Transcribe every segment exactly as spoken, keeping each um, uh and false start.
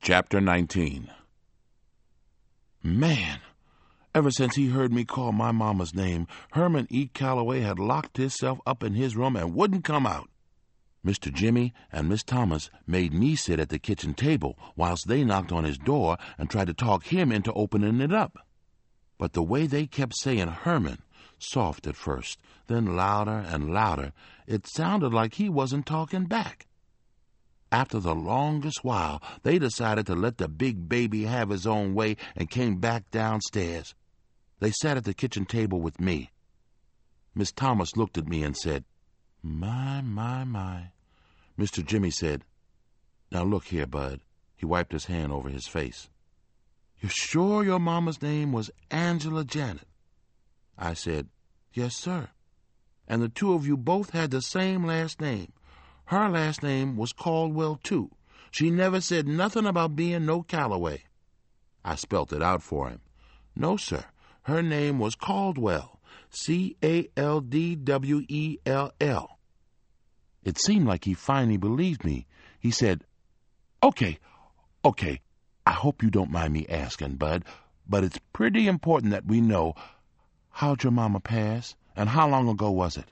Chapter nineteen. Man, ever since he heard me call my mama's name, Herman E. Calloway had locked himself up in his room and wouldn't come out. Mister Jimmy and Miss Thomas made me sit at the kitchen table whilst they knocked on his door and tried to talk him into opening it up. But the way they kept saying Herman, soft at first, then louder and louder, it sounded like he wasn't talking back. After the longest while, they decided to let the big baby have his own way and came back downstairs. They sat at the kitchen table with me. Miss Thomas looked at me and said, "My, my, my." Mister Jimmy said, "Now look here, Bud." He wiped his hand over his face. "You're sure your mama's name was Angela Janet?" I said, "Yes, sir." "And the two of you both had the same last name. Her last name was Caldwell, too. She never said nothing about being no Calloway." I spelt it out for him. "No, sir. Her name was Caldwell. C A L D W E L L. It seemed like he finally believed me. He said, "Okay, okay, I hope you don't mind me asking, Bud, but it's pretty important that we know, how'd your mama pass, and how long ago was it?"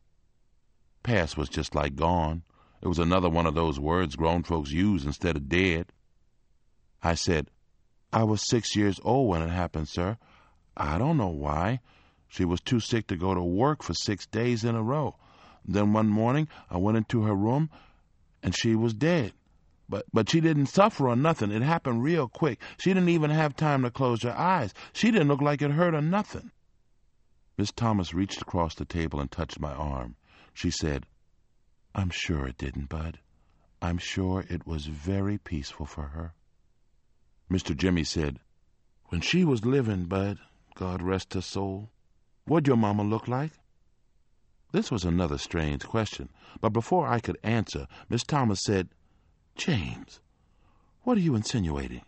Pass was just like gone. It was another one of those words grown folks use instead of dead. I said, "I was six years old when it happened, sir. I don't know why. She was too sick to go to work for six days in a row. Then one morning I went into her room, and she was dead. But but she didn't suffer or nothing. It happened real quick. She didn't even have time to close her eyes. She didn't look like it hurt or nothing." Miss Thomas reached across the table and touched my arm. She said, "I'm sure it didn't, Bud. I'm sure it was very peaceful for her." Mister Jimmy said, "When she was living, Bud, God rest her soul, what'd your mama look like?" This was another strange question, but before I could answer, Miss Thomas said, "James, what are you insinuating?"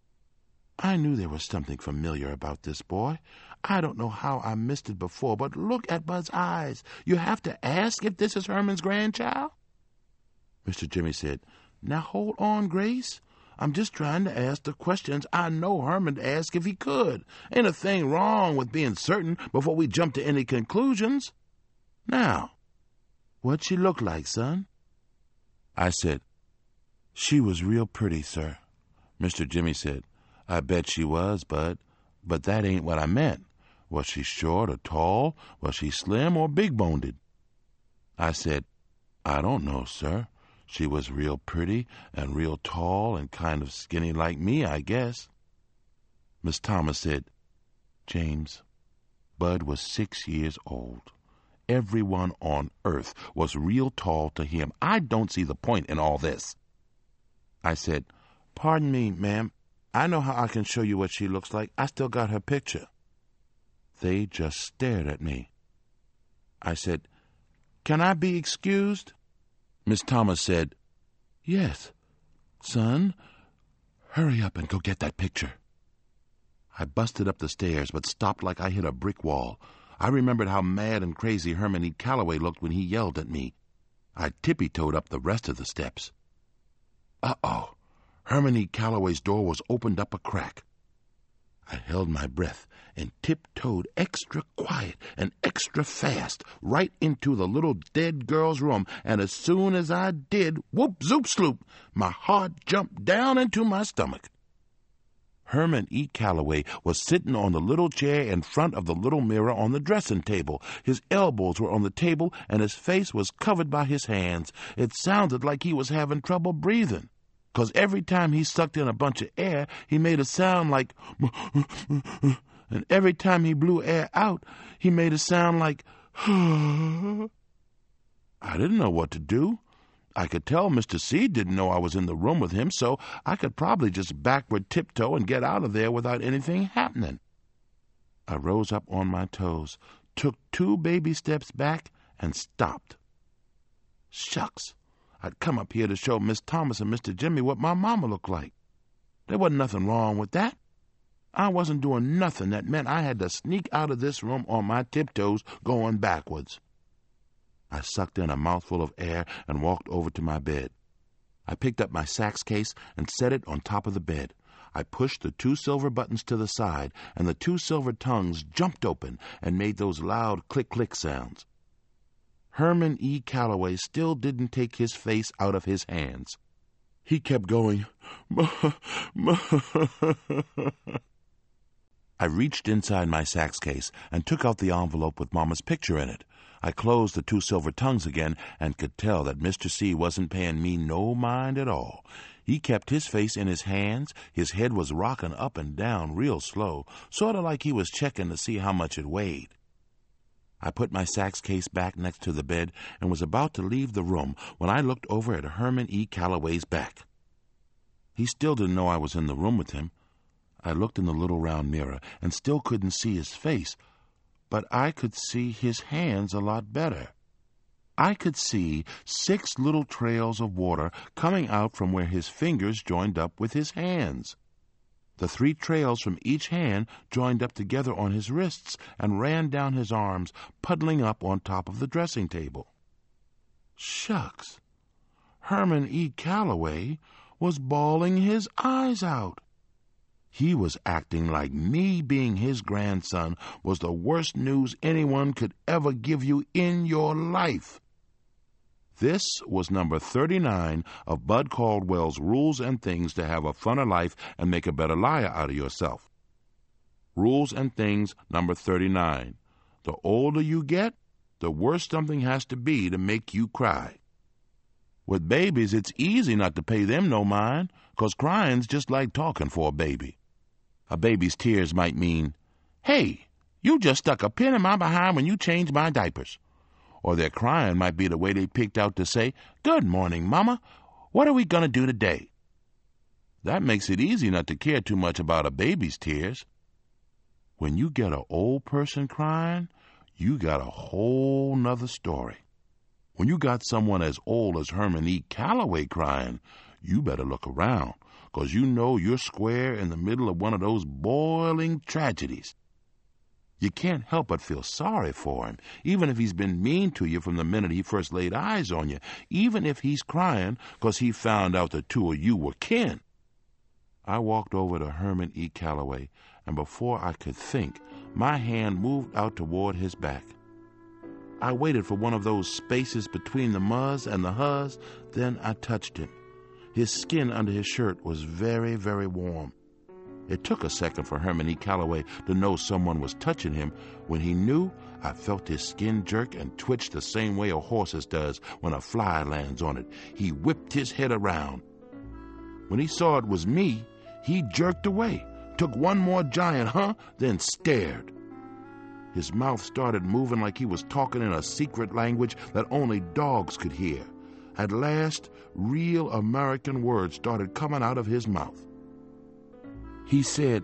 I knew there was something familiar about this boy. I don't know how I missed it before, but look at Bud's eyes. You have to ask if this is Herman's grandchild? Mister Jimmy said, "Now hold on, Grace. I'm just trying to ask the questions I know Herman'd ask if he could. Ain't a thing wrong with being certain before we jump to any conclusions. Now, what'd she look like, son?" I said, "She was real pretty, sir." Mister Jimmy said, "I bet she was, Bud, but that ain't what I meant. Was she short or tall? Was she slim or big-boned?" I said, "I don't know, sir. She was real pretty and real tall and kind of skinny like me, I guess." Miss Thomas said, "James, Bud was six years old. Everyone on earth was real tall to him. I don't see the point in all this." I said, "Pardon me, ma'am. I know how I can show you what she looks like. I still got her picture." They just stared at me. I said, "Can I be excused?" Miss Thomas said, "Yes. Son, hurry up and go get that picture." I busted up the stairs, but stopped like I hit a brick wall. I remembered how mad and crazy Herman E. Calloway looked when he yelled at me. I tippy-toed up the rest of the steps. Uh-oh. Herman E. Calloway's door was opened up a crack. I held my breath and tiptoed extra quiet and extra fast right into the little dead girl's room, and as soon as I did, whoop, zoop, sloop, my heart jumped down into my stomach. Herman E. Calloway was sitting on the little chair in front of the little mirror on the dressing table. His elbows were on the table, and his face was covered by his hands. It sounded like he was having trouble breathing, 'cause every time he sucked in a bunch of air, he made a sound like and every time he blew air out, he made a sound like I didn't know what to do. I could tell Mister C didn't know I was in the room with him, so I could probably just backward tiptoe and get out of there without anything happening. I rose up on my toes, took two baby steps back, and stopped. Shucks. I'd come up here to show Miss Thomas and Mister Jimmy what my mama looked like. There wasn't nothing wrong with that. I wasn't doing nothing that meant I had to sneak out of this room on my tiptoes going backwards. I sucked in a mouthful of air and walked over to my bed. I picked up my sax case and set it on top of the bed. I pushed the two silver buttons to the side, and the two silver tongues jumped open and made those loud click-click sounds. Herman E. Calloway still didn't take his face out of his hands. He kept going, I reached inside my sax case and took out the envelope with Mama's picture in it. I closed the two silver tongues again and could tell that Mister C wasn't paying me no mind at all. He kept his face in his hands, his head was rocking up and down real slow, sort of like he was checking to see how much it weighed. I put my sax case back next to the bed and was about to leave the room when I looked over at Herman E. Calloway's back. He still didn't know I was in the room with him. I looked in the little round mirror and still couldn't see his face, but I could see his hands a lot better. I could see six little trails of water coming out from where his fingers joined up with his hands. The three trails from each hand joined up together on his wrists and ran down his arms, puddling up on top of the dressing table. Shucks! Herman E. Calloway was bawling his eyes out. He was acting like me being his grandson was the worst news anyone could ever give you in your life. This was number thirty-nine of Bud Caldwell's Rules and Things to Have a Funner Life and Make a Better Liar Out of Yourself. Rules and Things number thirty-nine. The older you get, the worse something has to be to make you cry. With babies, it's easy not to pay them no mind, 'cause crying's just like talking for a baby. A baby's tears might mean, "Hey, you just stuck a pin in my behind when you changed my diapers." Or their crying might be the way they picked out to say, "Good morning, Mama. What are we going to do today?" That makes it easy not to care too much about a baby's tears. When you get an old person crying, you got a whole nother story. When you got someone as old as Herman E. Calloway crying, you better look around, 'cause you know you're square in the middle of one of those boiling tragedies. You can't help but feel sorry for him, even if he's been mean to you from the minute he first laid eyes on you, even if he's crying 'cause he found out the two of you were kin. I walked over to Herman E. Calloway, and before I could think, my hand moved out toward his back. I waited for one of those spaces between the muzz and the huzz, then I touched him. His skin under his shirt was very, very warm. It took a second for Herman E. Calloway to know someone was touching him. When he knew, I felt his skin jerk and twitch the same way a horse's does when a fly lands on it. He whipped his head around. When he saw it was me, he jerked away, took one more giant huh, then stared. His mouth started moving like he was talking in a secret language that only dogs could hear. At last, real American words started coming out of his mouth. He said,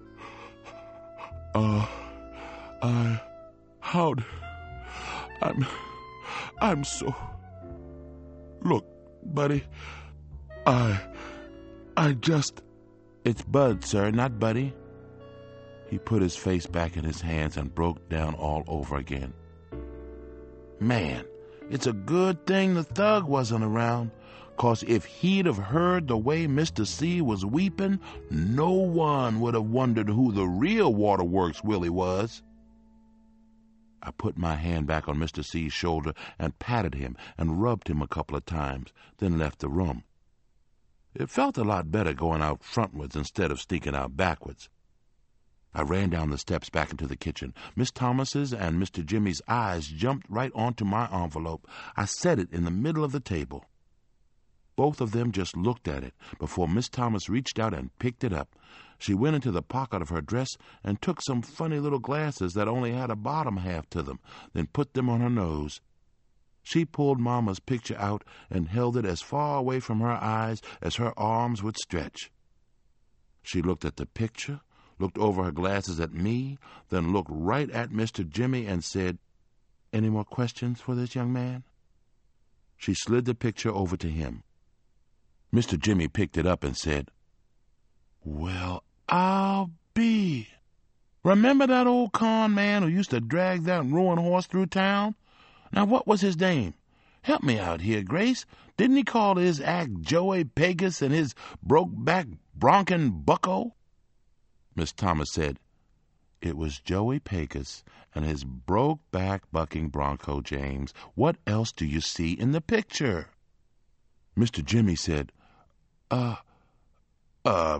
Uh, I, how'd, I'm, I'm so, look, buddy, I, I just, it's Bud, sir, not Buddy. He put his face back in his hands and broke down all over again. Man, it's a good thing the thug wasn't around, 'cause if he'd have heard the way Mister C was weeping, no one would have wondered who the real Waterworks Willie was. I put my hand back on Mister C's shoulder and patted him and rubbed him a couple of times, then left the room. It felt a lot better going out frontwards instead of sneaking out backwards. I ran down the steps back into the kitchen. Miss Thomas's and Mister Jimmy's eyes jumped right onto my envelope. I set it in the middle of the table. Both of them just looked at it before Miss Thomas reached out and picked it up. She went into the pocket of her dress and took some funny little glasses that only had a bottom half to them, then put them on her nose. She pulled Mama's picture out and held it as far away from her eyes as her arms would stretch. She looked at the picture, looked over her glasses at me, then looked right at Mister Jimmy and said, "Any more questions for this young man?" She slid the picture over to him. Mister Jimmy picked it up and said, "Well, I'll be. Remember that old con man who used to drag that ruined horse through town? Now, what was his name? Help me out here, Grace. Didn't he call his act Joey Pegas and his broke-back bronkin' bucko?" Miss Thomas said, "It was Joey Pecos and his broke-back bucking bronco, James. What else do you see in the picture?" Mister Jimmy said, Uh, uh,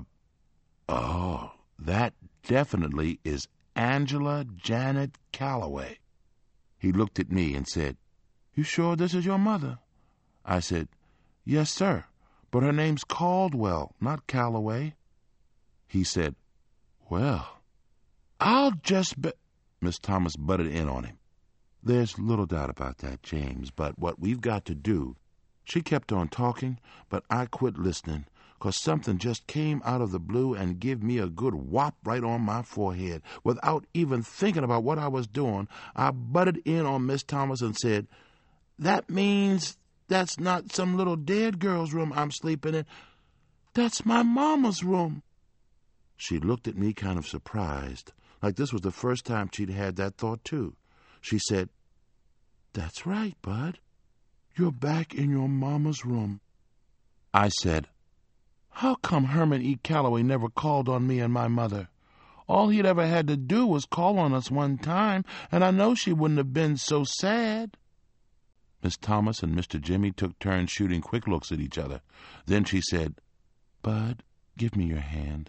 oh, that definitely is Angela Janet Calloway." He looked at me and said, "You sure this is your mother?" I said, "Yes, sir, but her name's Caldwell, not Calloway." He said, "Well, I'll just bet—" Miss Thomas butted in on him. "There's little doubt about that, James, but what we've got to do—" She kept on talking, but I quit listening, 'cause something just came out of the blue and give me a good whop right on my forehead. Without even thinking about what I was doing, I butted in on Miss Thomas and said, "That means that's not some little dead girl's room I'm sleeping in. That's my mama's room." She looked at me kind of surprised, like this was the first time she'd had that thought, too. She said, "That's right, Bud. You're back in your mama's room." I said, "How come Herman E. Calloway never called on me and my mother? All he'd ever had to do was call on us one time, and I know she wouldn't have been so sad." Miss Thomas and Mister Jimmy took turns shooting quick looks at each other. Then she said, "Bud, give me your hand."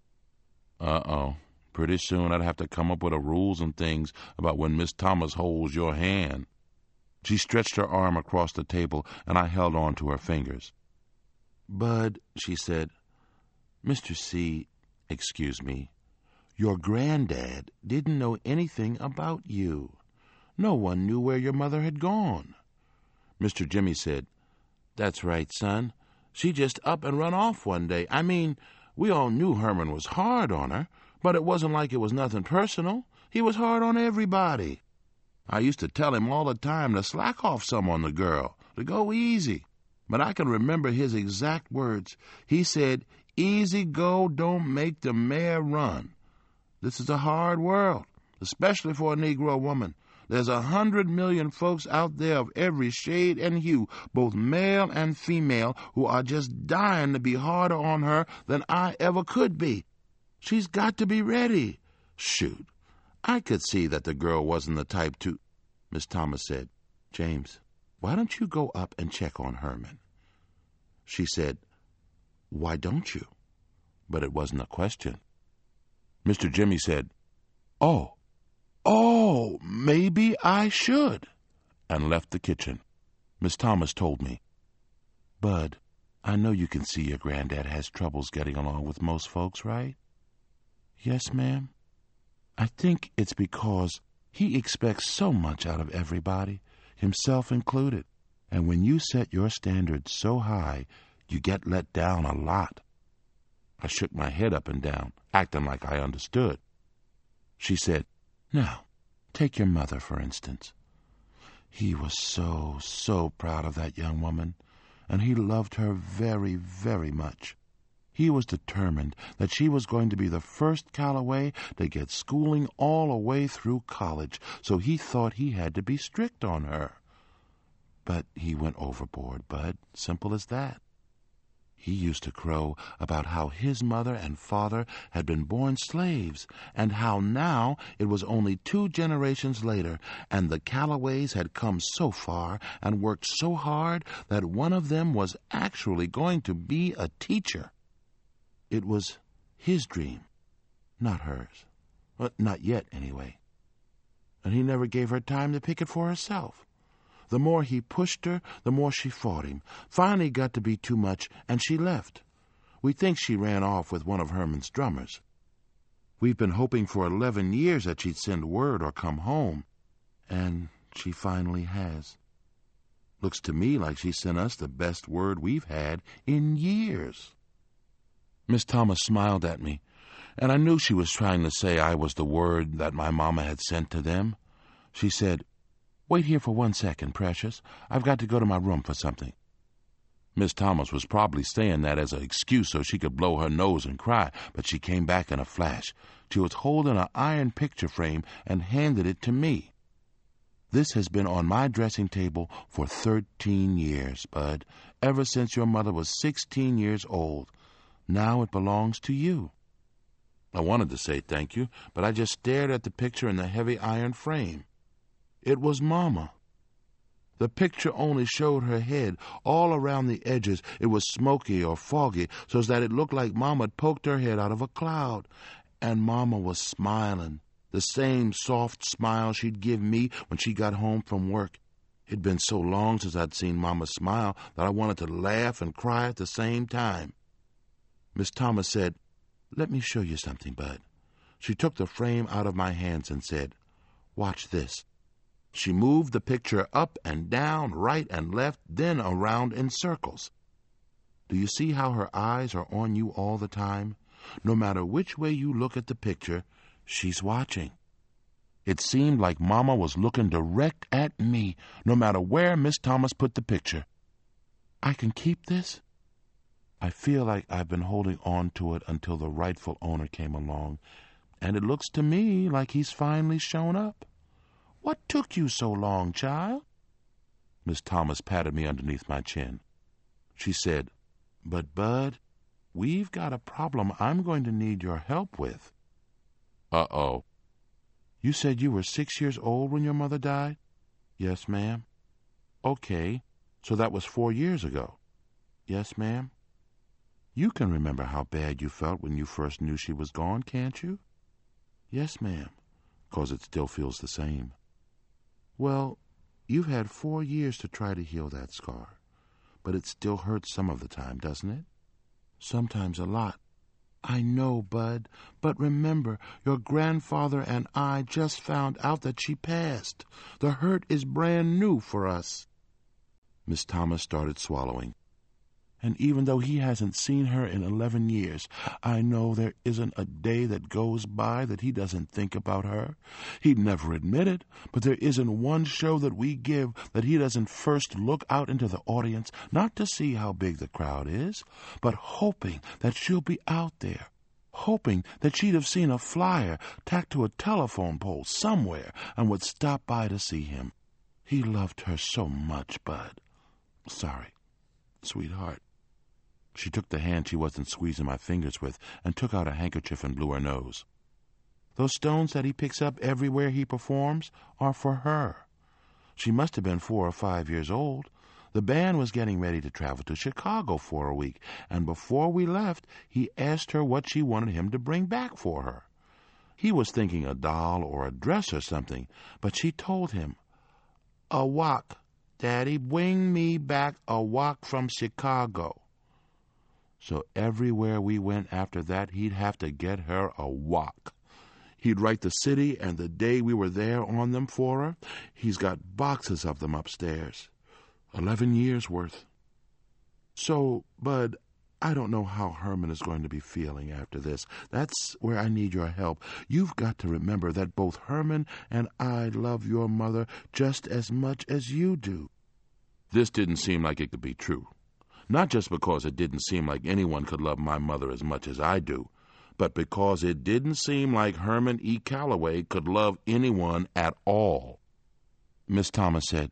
Uh-oh. Pretty soon I'd have to come up with a rules and things about when Miss Thomas holds your hand. She stretched her arm across the table, and I held on to her fingers. "Bud," she said, "Mister C, excuse me, your granddad didn't know anything about you. No one knew where your mother had gone." Mister Jimmy said, "That's right, son. She just up and run off one day. I mean, we all knew Herman was hard on her, but it wasn't like it was nothing personal. He was hard on everybody. I used to tell him all the time to slack off some on the girl, to go easy. But I can remember his exact words. He said, 'Easy go don't make the mare run.' This is a hard world, especially for a Negro woman. There's a hundred million folks out there of every shade and hue, both male and female, who are just dying to be harder on her than I ever could be. She's got to be ready." Shoot. I could see that the girl wasn't the type to... Miss Thomas said, "James, why don't you go up and check on Herman?" She said, "Why don't you?" But it wasn't a question. Mister Jimmy said, "Oh, oh, maybe I should," and left the kitchen. Miss Thomas told me, "Bud, I know you can see your granddad has troubles getting along with most folks, right?" "Yes, ma'am. I think it's because he expects so much out of everybody, himself included. And when you set your standards so high, you get let down a lot." I shook my head up and down, acting like I understood. She said, "Now, take your mother, for instance. He was so, so proud of that young woman, and he loved her very, very much. He was determined that she was going to be the first Calloway to get schooling all the way through college, so he thought he had to be strict on her. But he went overboard, Bud, simple as that. He used to crow about how his mother and father had been born slaves, and how now it was only two generations later, and the Calloways had come so far and worked so hard that one of them was actually going to be a teacher. It was his dream, not hers. Well, not yet, anyway. And he never gave her time to pick it for herself. The more he pushed her, the more she fought him. Finally got to be too much, and she left. We think she ran off with one of Herman's drummers. We've been hoping for eleven years that she'd send word or come home, and she finally has. Looks to me like she sent us the best word we've had in years." Miss Thomas smiled at me, and I knew she was trying to say I was the word that my mama had sent to them. She said, "Wait here for one second, Precious. I've got to go to my room for something." Miss Thomas was probably saying that as an excuse so she could blow her nose and cry, but she came back in a flash. She was holding an iron picture frame and handed it to me. "This has been on my dressing table for thirteen years, Bud, ever since your mother was sixteen years old. Now it belongs to you." I wanted to say thank you, but I just stared at the picture in the heavy iron frame. It was Mama. The picture only showed her head. All around the edges it was smoky or foggy, so that it looked like Mama had poked her head out of a cloud. And Mama was smiling, the same soft smile she'd give me when she got home from work. It'd been so long since I'd seen Mama smile that I wanted to laugh and cry at the same time. Miss Thomas said, "Let me show you something, Bud." She took the frame out of my hands and said, "Watch this." She moved the picture up and down, right and left, then around in circles. Do you see how her eyes are on you all the time? No matter which way you look at the picture, she's watching. It seemed like Mama was looking direct at me, no matter where Miss Thomas put the picture. I can keep this? I feel like I've been holding on to it until the rightful owner came along, and it looks to me like he's finally shown up. What took you so long, child? Miss Thomas patted me underneath my chin. She said, "But, Bud, we've got a problem I'm going to need your help with." Uh-oh. You said you were six years old when your mother died? Yes, ma'am. Okay, so that was four years ago. Yes, ma'am. You can remember how bad you felt when you first knew she was gone, can't you? Yes, ma'am, 'cause it still feels the same. Well, you've had four years to try to heal that scar, but it still hurts some of the time, doesn't it? Sometimes a lot. I know, Bud, but remember, your grandfather and I just found out that she passed. The hurt is brand new for us. Miss Thomas started swallowing. And even though he hasn't seen her in eleven years, I know there isn't a day that goes by that he doesn't think about her. He'd never admit it, but there isn't one show that we give that he doesn't first look out into the audience, not to see how big the crowd is, but hoping that she'll be out there, hoping that she'd have seen a flyer tacked to a telephone pole somewhere and would stop by to see him. He loved her so much, Bud. Sorry, sweetheart. She took the hand she wasn't squeezing my fingers with and took out a handkerchief and blew her nose. Those stones that he picks up everywhere he performs are for her. She must have been four or five years old. The band was getting ready to travel to Chicago for a week, and before we left, he asked her what she wanted him to bring back for her. He was thinking a doll or a dress or something, but she told him, "A walk, Daddy, bring me back a walk from Chicago." So everywhere we went after that, he'd have to get her a walk. He'd write the city and the day we were there on them for her. He's got boxes of them upstairs. Eleven years worth. So, Bud, I don't know how Herman is going to be feeling after this. That's where I need your help. You've got to remember that both Herman and I love your mother just as much as you do. This didn't seem like it could be true. Not just because it didn't seem like anyone could love my mother as much as I do, but because it didn't seem like Herman E. Calloway could love anyone at all. Miss Thomas said,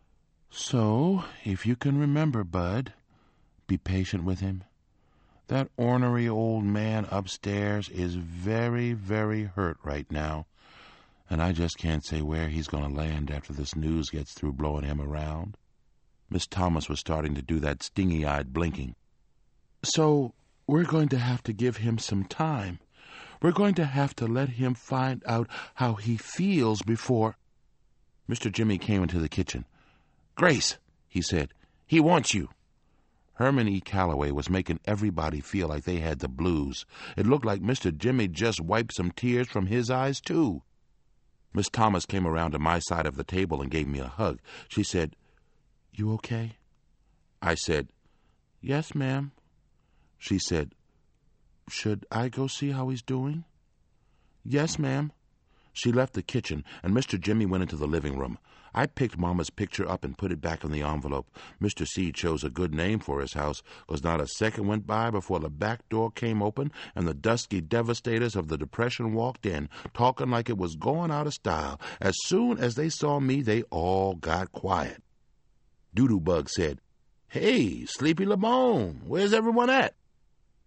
"So, if you can remember, Bud, be patient with him. That ornery old man upstairs is very, very hurt right now, and I just can't say where he's going to land after this news gets through blowing him around." Miss Thomas was starting to do that stingy-eyed blinking. "So we're going to have to give him some time. We're going to have to let him find out how he feels before—" Mister Jimmy came into the kitchen. "Grace," he said, "he wants you." Herman E. Calloway was making everybody feel like they had the blues. It looked like Mister Jimmy just wiped some tears from his eyes, too. Miss Thomas came around to my side of the table and gave me a hug. She said, "You okay?" I said, "Yes, ma'am." She said, "Should I go see how he's doing?" "Yes, ma'am." She left the kitchen, and Mister Jimmy went into the living room. I picked Mama's picture up and put it back in the envelope. Mister C chose a good name for his house, because not a second went by before the back door came open and the dusky devastators of the Depression walked in, talking like it was going out of style. As soon as they saw me, they all got quiet. Doodoo Bug said, "Hey, Sleepy LeBone, where's everyone at?"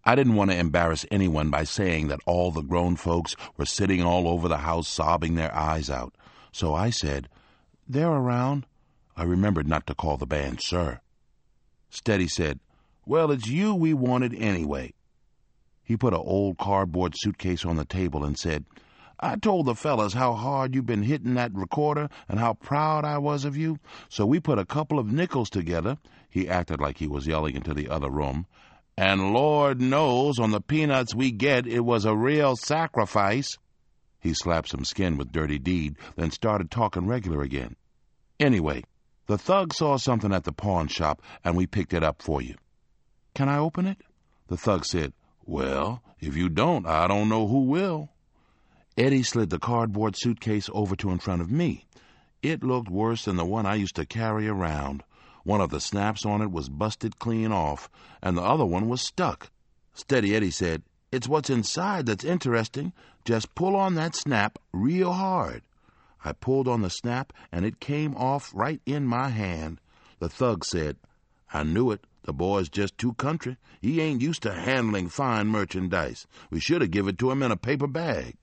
I didn't want to embarrass anyone by saying that all the grown folks were sitting all over the house sobbing their eyes out. So I said, "They're around." I remembered not to call the band sir. Steady said, "Well, it's you we wanted anyway." He put an old cardboard suitcase on the table and said, "I told the fellas how hard you've been hitting that recorder and how proud I was of you, so we put a couple of nickels together." He acted like he was yelling into the other room. "And Lord knows on the peanuts we get it was a real sacrifice." He slapped some skin with Dirty Deed, then started talking regular again. "Anyway, the thug saw something at the pawn shop, and we picked it up for you." "Can I open it?" The thug said, "Well, if you don't, I don't know who will." Eddie slid the cardboard suitcase over to in front of me. It looked worse than the one I used to carry around. One of the snaps on it was busted clean off, and the other one was stuck. Steady Eddie said, "It's what's inside that's interesting. Just pull on that snap real hard." I pulled on the snap, and it came off right in my hand. The thug said, "I knew it. The boy's just too country. He ain't used to handling fine merchandise. We should have given it to him in a paper bag."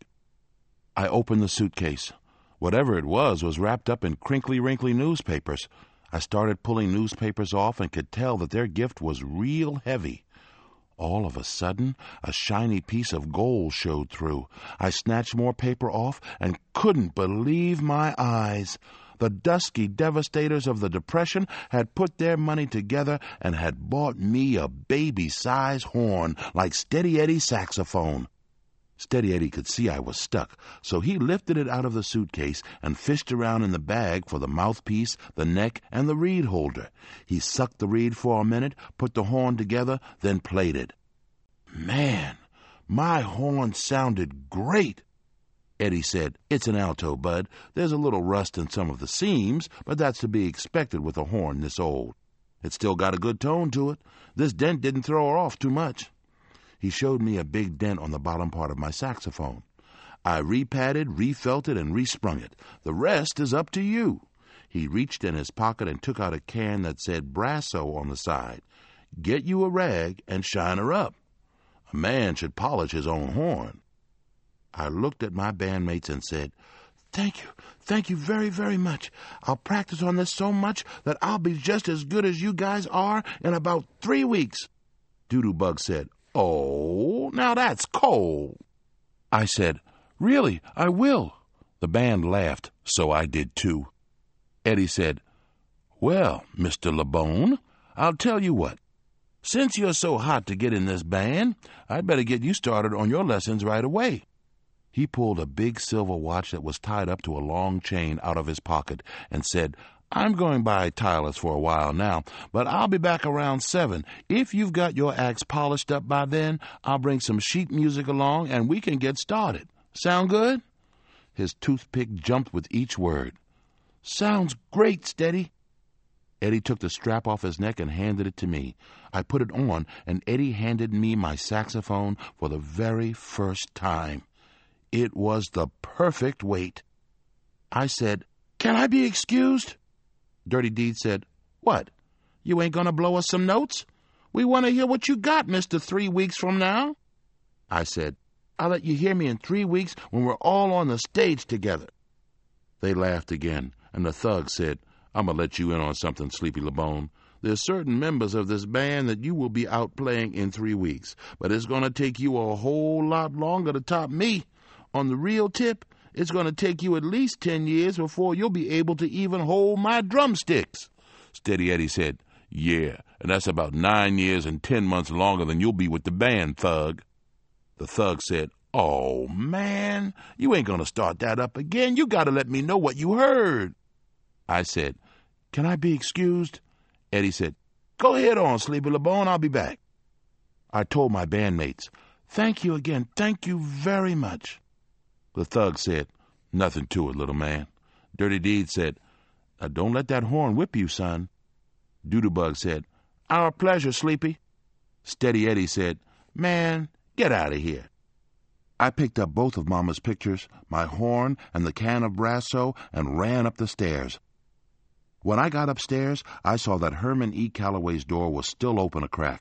I opened the suitcase. Whatever it was was wrapped up in crinkly-wrinkly newspapers. I started pulling newspapers off and could tell that their gift was real heavy. All of a sudden, a shiny piece of gold showed through. I snatched more paper off and couldn't believe my eyes. The dusky devastators of the Depression had put their money together and had bought me a baby-size horn like Steady Eddie's saxophone. Steady Eddie could see I was stuck, so he lifted it out of the suitcase and fished around in the bag for the mouthpiece, the neck, and the reed holder. He sucked the reed for a minute, put the horn together, then played it. Man, my horn sounded great. Eddie said, "It's an alto, bud. There's a little rust in some of the seams, but that's to be expected with a horn this old. It's still got a good tone to it. This dent didn't throw her off too much." He showed me a big dent on the bottom part of my saxophone. I repadded, refelted, and resprung it. The rest is up to you. He reached in his pocket and took out a can that said Brasso on the side. Get you a rag and shine her up. A man should polish his own horn. I looked at my bandmates and said, "Thank you, thank you very, very much. I'll practice on this so much that I'll be just as good as you guys are in about three weeks. Doodoo Bug said, "Oh, now that's cold." I said, "Really, I will." The band laughed, so I did too. Eddie said, "Well, Mister LeBone, I'll tell you what. Since you're so hot to get in this band, I'd better get you started on your lessons right away." He pulled a big silver watch that was tied up to a long chain out of his pocket and said, "I'm going by Tyler's for a while now, but I'll be back around seven. If you've got your axe polished up by then, I'll bring some sheet music along and we can get started. Sound good?" His toothpick jumped with each word. "Sounds great, Steady." Eddie took the strap off his neck and handed it to me. I put it on, and Eddie handed me my saxophone for the very first time. It was the perfect weight. I said, "Can I be excused?" Dirty Deed said, "What? You ain't gonna blow us some notes? We want to hear what you got, Mister Three Weeks from now." I said, "I'll let you hear me in three weeks when we're all on the stage together." They laughed again, and the thug said, "I'm gonna let you in on something, Sleepy LeBone. There's certain members of this band that you will be out playing in three weeks, but it's gonna take you a whole lot longer to top me. On the real tip, it's going to take you at least ten years before you'll be able to even hold my drumsticks." Steady Eddie said, "Yeah, and that's about nine years and ten months longer than you'll be with the band, thug." The thug said, "Oh, man, you ain't going to start that up again. You got to let me know what you heard." I said, "Can I be excused?" Eddie said, "Go ahead on, Sleepy LeBone. I'll be back." I told my bandmates, "Thank you again. Thank you very much." The thug said, "Nothing to it, little man." Dirty Deed said, "Now don't let that horn whip you, son." Doodoo Bug said, "Our pleasure, Sleepy." Steady Eddie said, "Man, get out of here." I picked up both of Mama's pictures, my horn, and the can of Brasso, and ran up the stairs. When I got upstairs, I saw that Herman E. Calloway's door was still open a crack.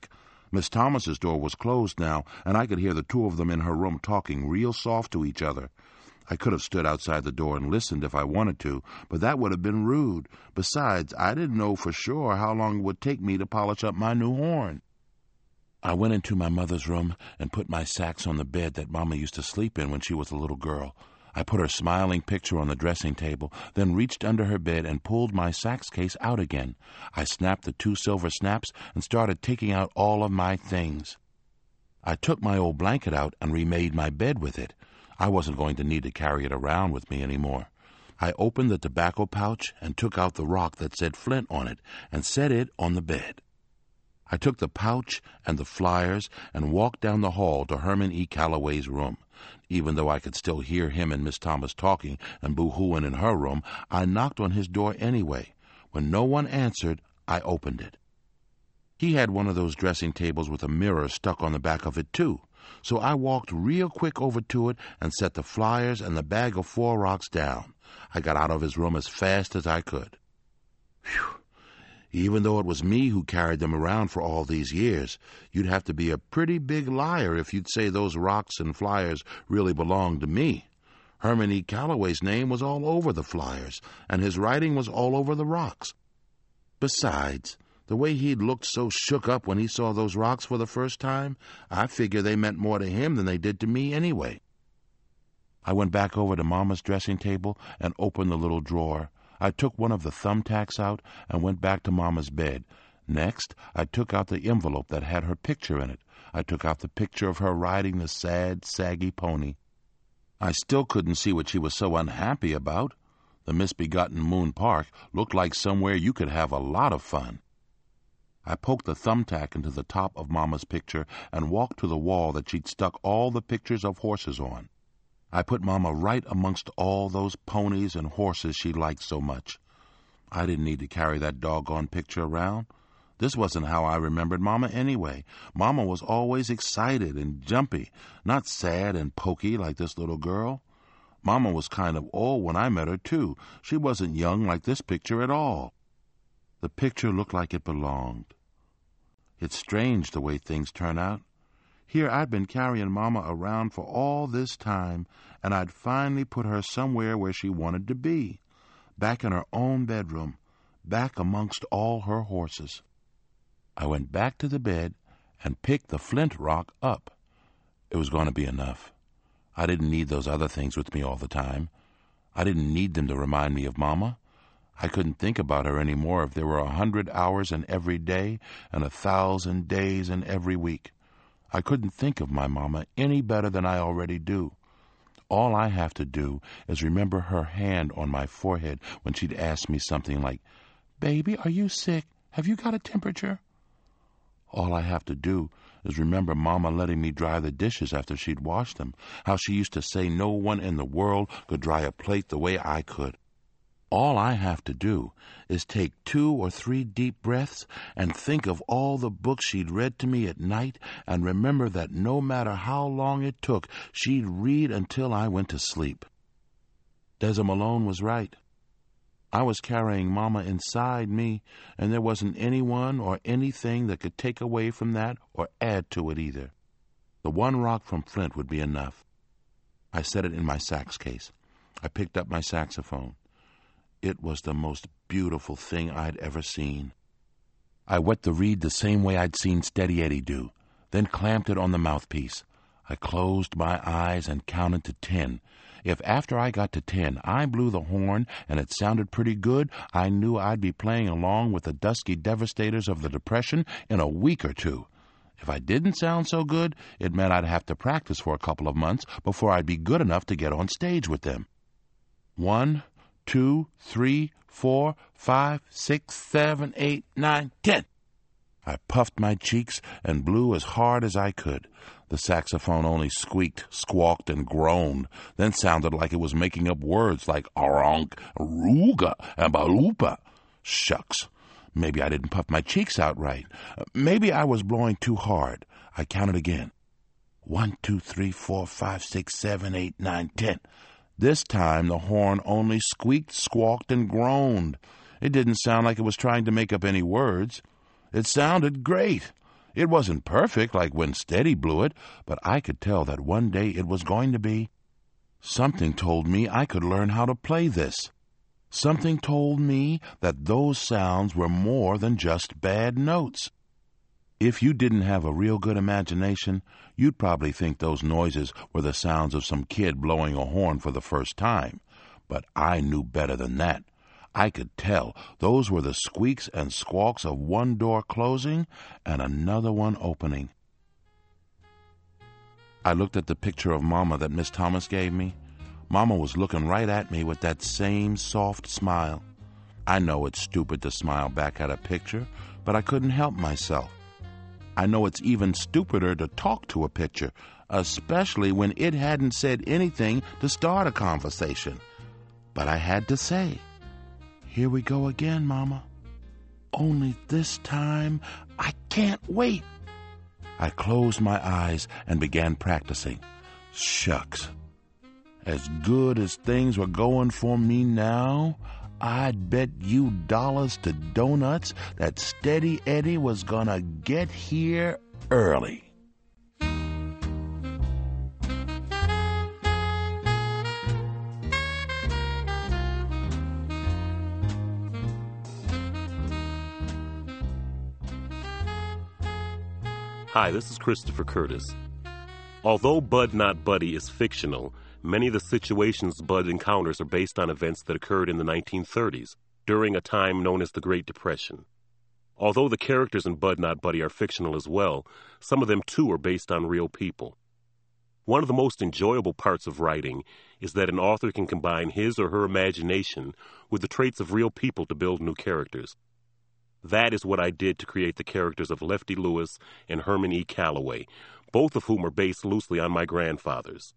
Miss Thomas's door was closed now, and I could hear the two of them in her room talking real soft to each other. I could have stood outside the door and listened if I wanted to, but that would have been rude. Besides, I didn't know for sure how long it would take me to polish up my new horn. I went into my mother's room and put my sacks on the bed that Mama used to sleep in when she was a little girl. I put her smiling picture on the dressing table, then reached under her bed and pulled my sax case out again. I snapped the two silver snaps and started taking out all of my things. I took my old blanket out and remade my bed with it. I wasn't going to need to carry it around with me anymore. I opened the tobacco pouch and took out the rock that said Flint on it and set it on the bed. I took the pouch and the flyers and walked down the hall to Herman E. Calloway's room. Even though I could still hear him and Miss Thomas talking and boo-hooing in her room, I knocked on his door anyway. When no one answered, I opened it. He had one of those dressing tables with a mirror stuck on the back of it, too. So I walked real quick over to it and set the flyers and the bag of four rocks down. I got out of his room as fast as I could. Phew! Even though it was me who carried them around for all these years, you'd have to be a pretty big liar if you'd say those rocks and flyers really belonged to me. Herman E. Calloway's name was all over the flyers, and his writing was all over the rocks. Besides, the way he'd looked so shook up when he saw those rocks for the first time, I figure they meant more to him than they did to me anyway. I went back over to Mama's dressing table and opened the little drawer. I took one of the thumbtacks out and went back to Mama's bed. Next, I took out the envelope that had her picture in it. I took out the picture of her riding the sad, saggy pony. I still couldn't see what she was so unhappy about. The misbegotten Moon Park looked like somewhere you could have a lot of fun. I poked the thumbtack into the top of Mama's picture and walked to the wall that she'd stuck all the pictures of horses on. I put Mama right amongst all those ponies and horses she liked so much. I didn't need to carry that doggone picture around. This wasn't how I remembered Mama anyway. Mama was always excited and jumpy, not sad and poky like this little girl. Mama was kind of old when I met her, too. She wasn't young like this picture at all. The picture looked like it belonged. It's strange the way things turn out. Here I'd been carrying Mama around for all this time, and I'd finally put her somewhere where she wanted to be, back in her own bedroom, back amongst all her horses. I went back to the bed and picked the flint rock up. It was going to be enough. I didn't need those other things with me all the time. I didn't need them to remind me of Mama. I couldn't think about her any more if there were a hundred hours in every day and a thousand days in every week. I couldn't think of my Mama any better than I already do. All I have to do is remember her hand on my forehead when she'd ask me something like, "Baby, are you sick? Have you got a temperature?" All I have to do is remember Mama letting me dry the dishes after she'd washed them, how she used to say no one in the world could dry a plate the way I could. All I have to do is take two or three deep breaths and think of all the books she'd read to me at night and remember that no matter how long it took, she'd read until I went to sleep. Deza Malone was right. I was carrying Mama inside me, and there wasn't anyone or anything that could take away from that or add to it either. The one rock from Flint would be enough. I set it in my sax case. I picked up my saxophone. It was the most beautiful thing I'd ever seen. I wet the reed the same way I'd seen Steady Eddie do, then clamped it on the mouthpiece. I closed my eyes and counted to ten. If after I got to ten I blew the horn and it sounded pretty good, I knew I'd be playing along with the Dusky Devastators of the Depression in a week or two. If I didn't sound so good, it meant I'd have to practice for a couple of months before I'd be good enough to get on stage with them. One, two, three, four, five, six, seven, eight, nine, ten. I puffed my cheeks and blew as hard as I could. The saxophone only squeaked, squawked, and groaned, then sounded like it was making up words like aronk, ruga, and balupa. Shucks. Maybe I didn't puff my cheeks out right. Maybe I was blowing too hard. I counted again. One, two, three, four, five, six, seven, eight, nine, ten. This time the horn only squeaked, squawked, and groaned. It didn't sound like it was trying to make up any words. It sounded great. It wasn't perfect like when Steady blew it, but I could tell that one day it was going to be. Something told me I could learn how to play this. Something told me that those sounds were more than just bad notes. If you didn't have a real good imagination, you'd probably think those noises were the sounds of some kid blowing a horn for the first time. But I knew better than that. I could tell those were the squeaks and squawks of one door closing and another one opening. I looked at the picture of Mama that Miss Thomas gave me. Mama was looking right at me with that same soft smile. I know it's stupid to smile back at a picture, but I couldn't help myself. I know it's even stupider to talk to a picture, especially when it hadn't said anything to start a conversation. But I had to say, "Here we go again, Mama. Only this time, I can't wait." I closed my eyes and began practicing. Shucks. As good as things were going for me now, I'd bet you dollars to donuts that Steady Eddie was gonna get here early. Hi, this is Christopher Curtis. Although Bud Not Buddy is fictional, many of the situations Bud encounters are based on events that occurred in the nineteen thirties, during a time known as the Great Depression. Although the characters in Bud Not Buddy are fictional as well, some of them too are based on real people. One of the most enjoyable parts of writing is that an author can combine his or her imagination with the traits of real people to build new characters. That is what I did to create the characters of Lefty Lewis and Herman E. Calloway, both of whom are based loosely on my grandfathers.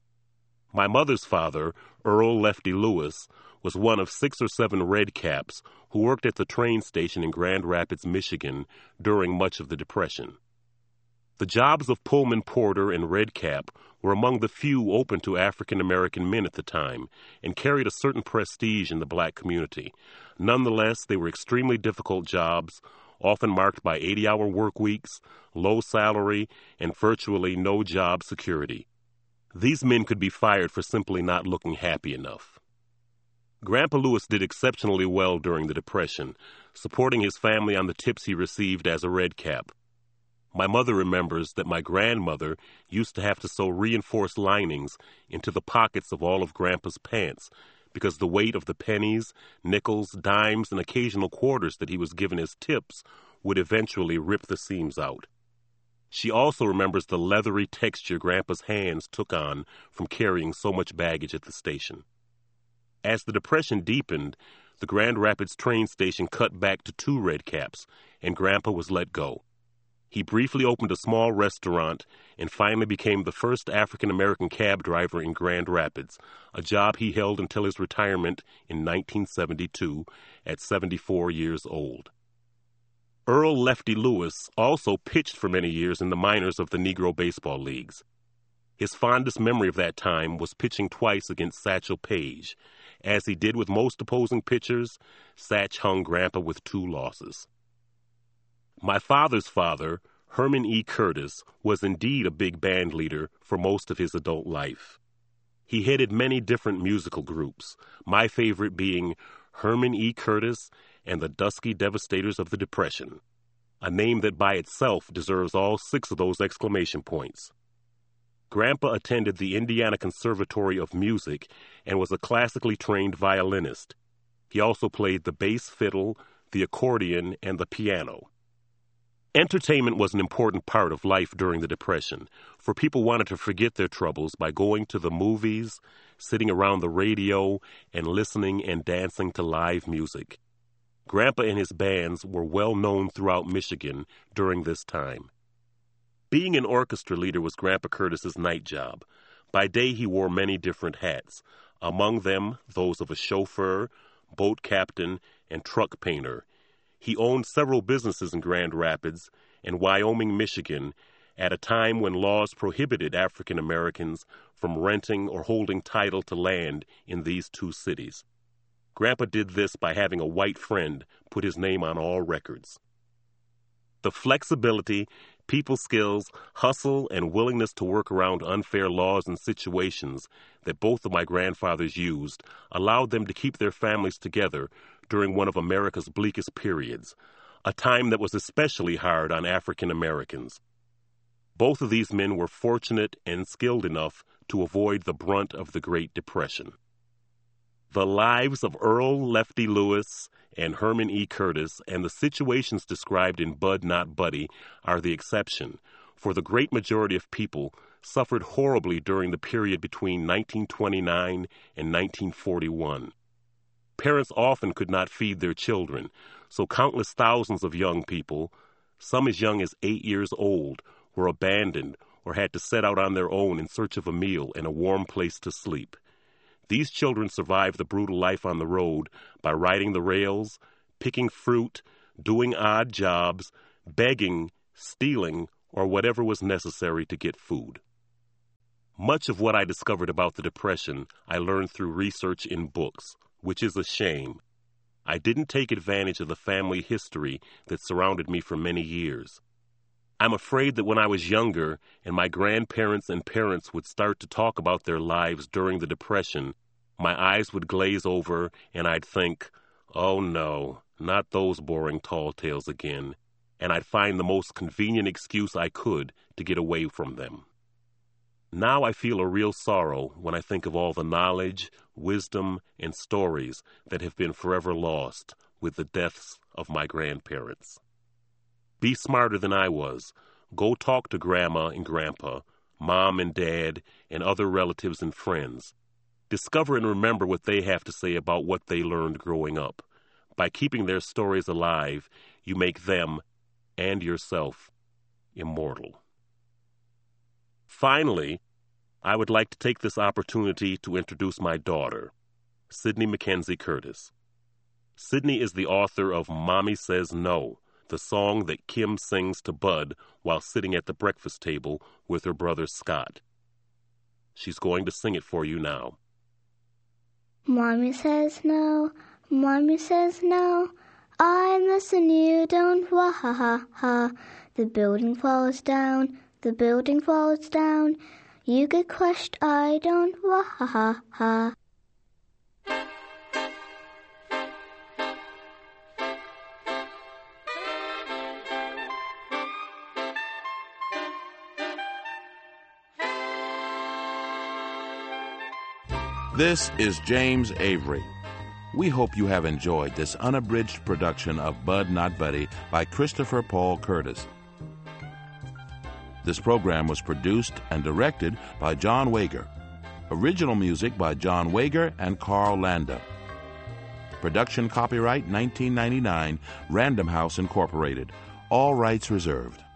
My mother's father, Earl Lefty Lewis, was one of six or seven redcaps who worked at the train station in Grand Rapids, Michigan during much of the Depression. The jobs of Pullman porter and redcap were among the few open to African-American men at the time and carried a certain prestige in the black community. Nonetheless, they were extremely difficult jobs, often marked by eighty-hour work weeks, low salary, and virtually no job security. These men could be fired for simply not looking happy enough. Grandpa Lewis did exceptionally well during the Depression, supporting his family on the tips he received as a redcap. My mother remembers that my grandmother used to have to sew reinforced linings into the pockets of all of Grandpa's pants because the weight of the pennies, nickels, dimes, and occasional quarters that he was given as tips would eventually rip the seams out. She also remembers the leathery texture Grandpa's hands took on from carrying so much baggage at the station. As the Depression deepened, the Grand Rapids train station cut back to two redcaps, and Grandpa was let go. He briefly opened a small restaurant and finally became the first African-American cab driver in Grand Rapids, a job he held until his retirement in nineteen seventy-two at seventy-four years old. Earl Lefty Lewis also pitched for many years in the minors of the Negro baseball leagues. His fondest memory of that time was pitching twice against Satchel Paige. As he did with most opposing pitchers, Satch hung Grandpa with two losses. My father's father, Herman E. Curtis, was indeed a big band leader for most of his adult life. He headed many different musical groups, my favorite being Herman E. Curtis and the Dusky Devastators of the Depression, a name that by itself deserves all six of those exclamation points. Grandpa attended the Indiana Conservatory of Music and was a classically trained violinist. He also played the bass fiddle, the accordion, and the piano. Entertainment was an important part of life during the Depression, for people wanted to forget their troubles by going to the movies, sitting around the radio, and listening and dancing to live music. Grandpa and his bands were well known throughout Michigan during this time. Being an orchestra leader was Grandpa Curtis's night job. By day he wore many different hats, among them those of a chauffeur, boat captain, and truck painter. He owned several businesses in Grand Rapids and Wyoming, Michigan, at a time when laws prohibited African Americans from renting or holding title to land in these two cities. Grandpa did this by having a white friend put his name on all records. The flexibility, people skills, hustle, and willingness to work around unfair laws and situations that both of my grandfathers used allowed them to keep their families together during one of America's bleakest periods, a time that was especially hard on African Americans. Both of these men were fortunate and skilled enough to avoid the brunt of the Great Depression. The lives of Earl Lefty Lewis and Herman E. Curtis and the situations described in Bud Not Buddy are the exception, for the great majority of people suffered horribly during the period between nineteen twenty-nine and nineteen forty-one. Parents often could not feed their children, so countless thousands of young people, some as young as eight years old, were abandoned or had to set out on their own in search of a meal and a warm place to sleep. These children survived the brutal life on the road by riding the rails, picking fruit, doing odd jobs, begging, stealing, or whatever was necessary to get food. Much of what I discovered about the Depression I learned through research in books, which is a shame. I didn't take advantage of the family history that surrounded me for many years. I'm afraid that when I was younger and my grandparents and parents would start to talk about their lives during the Depression, my eyes would glaze over and I'd think, oh no, not those boring tall tales again, and I'd find the most convenient excuse I could to get away from them. Now I feel a real sorrow when I think of all the knowledge, wisdom, and stories that have been forever lost with the deaths of my grandparents. Be smarter than I was. Go talk to Grandma and Grandpa, Mom and Dad, and other relatives and friends. Discover and remember what they have to say about what they learned growing up. By keeping their stories alive, you make them and yourself immortal. Finally, I would like to take this opportunity to introduce my daughter, Sydney Mackenzie Curtis. Sydney is the author of Mommy Says No, the song that Kim sings to Bud while sitting at the breakfast table with her brother Scott. She's going to sing it for you now. Mommy says no, Mommy says no, I listen, you don't, wah ha ha ha. The building falls down, the building falls down, you get crushed, I don't, wah ha ha ha. This is James Avery. We hope you have enjoyed this unabridged production of Bud Not Buddy by Christopher Paul Curtis. This program was produced and directed by John Wager. Original music by John Wager and Carl Landa. Production copyright nineteen ninety-nine, Random House Incorporated. All rights reserved.